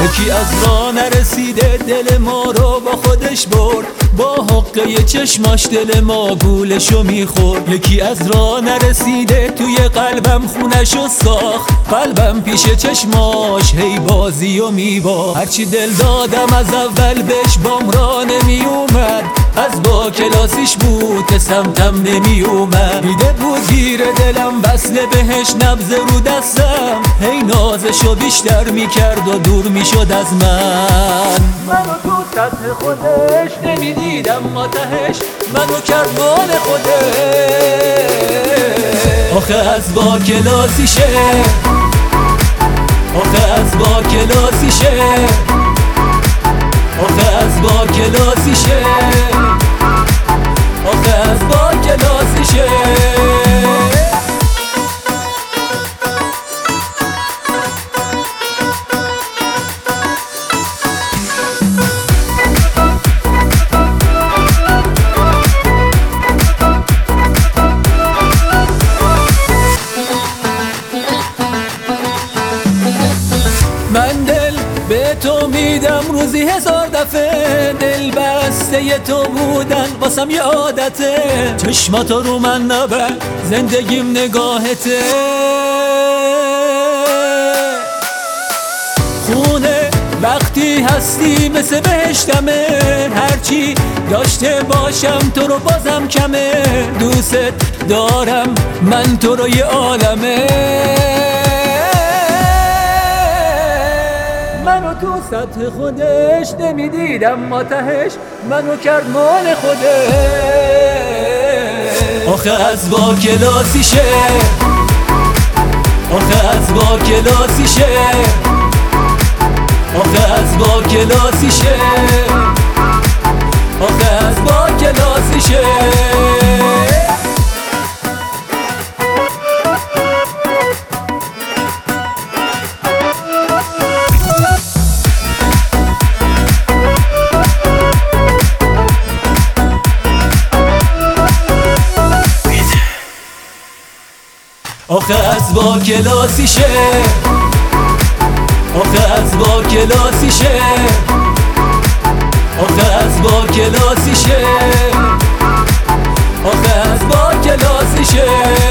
یکی از راه نرسیده دل ما رو با خودش برد، با حقه چشماش دل ما گولشو میخورد. یکی از راه نرسیده توی قلبم خونشو ساخت، قلبم پیش چشماش هی بازی و میباخت. هرچی دل دادم از اول بهش بام را نمیومد، از با کلاسیش بود که سمتم نمیومد. دیده بود گیر دلم وصله بهش نبض رو دستم، هی نازشو بیشتر میکرد و دور میشد از من. منو تو سطح خودش نمیدیدم ما تهش، منو کرد مال خودش. آخه از با کلاسیشه، آخه از با کلاسیشه، آخه از با کلاسیشه، آخه از با کلاسیشه. من دل به تو میدم روزی 1000 دفعه، دل بسته تو بودن واسم یه عادته. چشماتو رو من نبر، زندگیم نگاهته. خونه وقتی هستی مثل بهشتمه، هرچی داشته باشم تو رو بازم کمه. دوست دارم من تو رو یه عالمه. منو تو سطح خودش نمیدیدم ما تهش، منو کرد مال خودش. آخه از با کلاسیشه، آخه از با کلاسیشه، آخه از با کلاسیشه، آخه از با کلاسیشه. آخه از با کلاسیشه، آخه از با کلاسیشه، آخه از با کلاسیشه، آخه از با کلاسیشه.